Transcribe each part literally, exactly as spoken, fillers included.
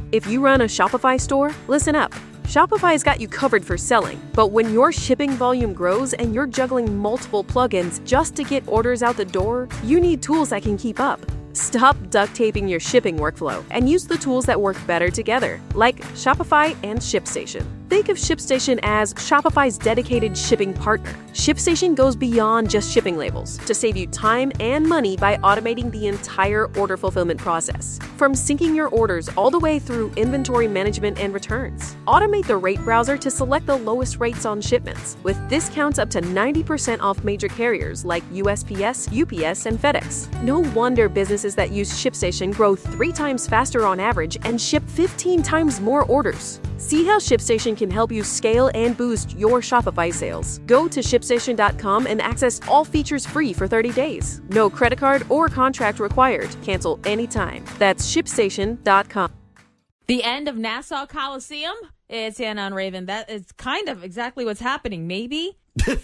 If you run a Shopify store, listen up. Shopify's got you covered for selling, but when your shipping volume grows and you're juggling multiple plugins just to get orders out the door, you need tools that can keep up. Stop duct taping your shipping workflow and use the tools that work better together, like Shopify and ShipStation. Think of ShipStation as Shopify's dedicated shipping partner. ShipStation goes beyond just shipping labels to save you time and money by automating the entire order fulfillment process, from syncing your orders all the way through inventory management and returns. Automate the rate browser to select the lowest rates on shipments, with discounts up to ninety percent off major carriers like U S P S, U P S, and FedEx. No wonder businesses that use ShipStation grow three times faster on average and ship fifteen times more orders. See how ShipStation can help you scale and boost your Shopify sales. Go to ship station dot com and access all features free for thirty days. No credit card or contract required. Cancel anytime. That's ship station dot com. The end of Nassau Coliseum? It's Anna on Raven. That is kind of exactly what's happening, maybe?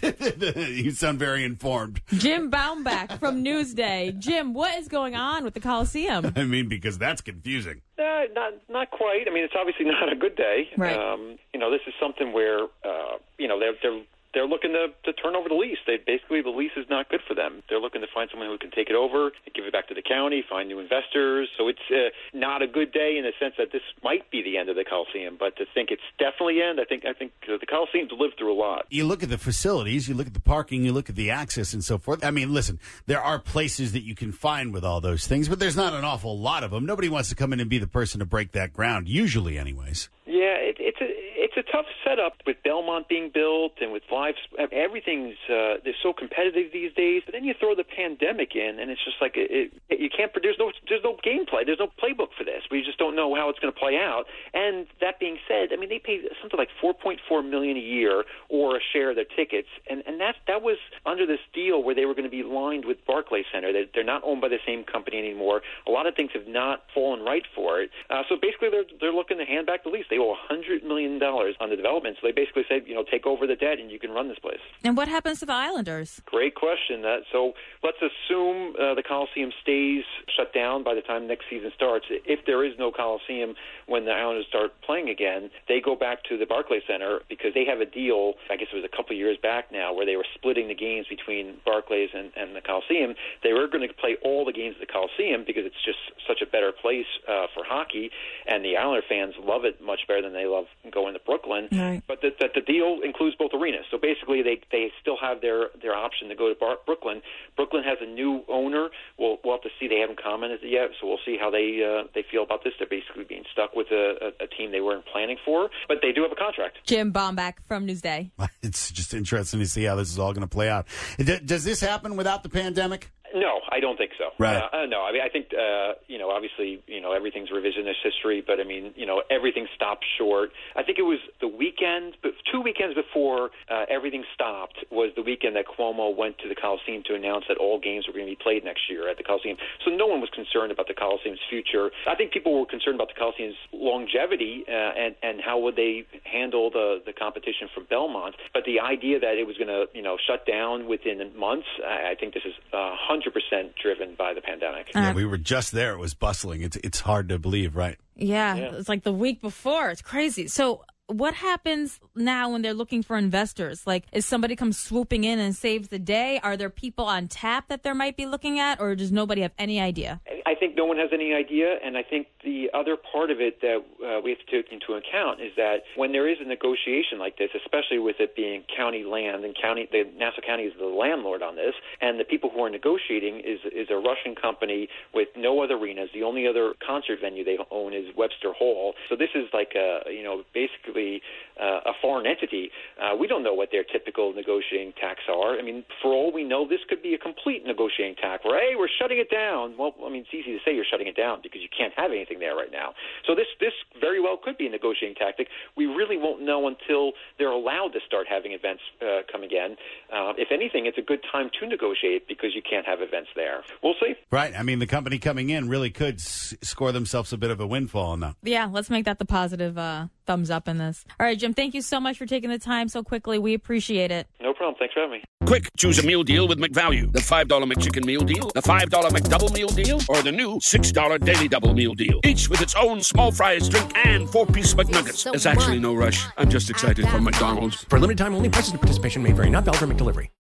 You sound very informed. Jim Baumbach from Newsday. Jim, what is going on with the Coliseum? I mean, because that's confusing. Uh, not not quite. I mean, it's obviously not a good day. Right. Um, you know, this is something where, uh, you know, they're, they're they're looking to, to turn over the lease. They basically, the lease is not good for them. They're looking to find someone who can take it over, give it back to the county, find new investors. So it's uh, not a good day in the sense that this might be the end of the Coliseum. But to think it's definitely the end, I think I think uh, the Coliseum's lived through a lot. You look at the facilities, you look at the parking, you look at the access and so forth. I mean, listen, there are places that you can find with all those things, but there's not an awful lot of them. Nobody wants to come in and be the person to break that ground, usually anyways. Yeah, it, it's a it's a tough setup with Belmont being built and with live. Everything's uh, they're so competitive these days. But then you throw the pandemic in, and it's just like it, it, you can't produce. No, there's no gameplay. There's no playbook for this. We just don't know how it's going to play out. And that being said, I mean they pay something like four point four million a year or a share of their tickets, and and that that was under this deal where they were going to be lined with Barclays Center. They're, they're not owned by the same company anymore. A lot of things have not fallen right for it. Uh, so basically, they're they're looking to hand back the lease. They owe one hundred million dollars on the development. So they basically said, you know, take over the debt and you can run this place. And what happens to the Islanders? Great question. Uh, so let's assume uh, the Coliseum stays shut down by the time next season starts. If there is no Coliseum when the Islanders start playing again, they go back to the Barclays Center because they have a deal, I guess it was a couple years back now, where they were splitting the games between Barclays and, and the Coliseum. They were going to play all the games at the Coliseum because it's just such a better place uh, for hockey, and the Islander fans love it much better than they love going to Brooklyn. Right. But the, the, the deal includes both arenas. So basically, they, they still have their, their option to go to Bar- Brooklyn. Brooklyn has a new owner. We'll, we'll have to see. They haven't commented yet, so we'll see how they uh, they feel about this. They're basically being stuck with a, a, a team they weren't planning for, but they do have a contract. Jim Baumbach from Newsday. It's just interesting to see how this is all going to play out. D- does this happen without the pandemic? No, I don't think so. Right. Uh, uh, no, I mean, I think, uh, you know, obviously, you know, everything's revisionist history, but I mean, you know, everything stopped short. I think it was the weekend, but two weekends before uh, everything stopped was the weekend that Cuomo went to the Coliseum to announce that all games were going to be played next year at the Coliseum. So no one was concerned about the Coliseum's future. I think people were concerned about the Coliseum's longevity uh, and, and how would they handle the, the competition from Belmont. But the idea that it was going to, you know, shut down within months, I, I think this is uh, one hundred percent driven by the pandemic. Uh, Yeah, we were just there. It was bustling. It's it's hard to believe, right? Yeah, Yeah. it's like the week before. It's crazy. So what happens now when they're looking for investors? Like, is somebody come swooping in and saves the day? Are there people on tap that they might be looking at, or does nobody have any idea? I think no one has any idea, and I think the other part of it that uh, we have to take into account is that when there is a negotiation like this, especially with it being county land, and county, the Nassau County is the landlord on this, and the people who are negotiating is is a Russian company with no other arenas. The only other concert venue they own is Webster Hall. So this is like a, you know, basically uh, a foreign entity. Uh, we don't know what their typical negotiating tactics are. I mean, for all we know, this could be a complete negotiating tack where, hey, we're shutting it down. Well, I mean, it's easy to say you're shutting it down because you can't have anything there right now. So this this very well could be a negotiating tactic. We really won't know until they're allowed to start having events uh, come again. Uh, if anything, it's a good time to negotiate because you can't have events there. We'll see. Right. I mean, the company coming in really could s- score themselves a bit of a windfall on that. Yeah, let's make that the positive uh, thumbs up in this. All right, Jim, thank you so much for taking the time so quickly. We appreciate it. No problem. Thanks for having me. Quick, choose a meal deal with McValue. The five dollar McChicken meal deal, the five dollar McDouble meal deal, or the new six dollar Daily Double meal deal. Each with its own small fries, drink, and four-piece McNuggets. There's actually no rush. I'm just excited for McDonald's. For limited time only, prices and participation may vary. Not valid for McDelivery.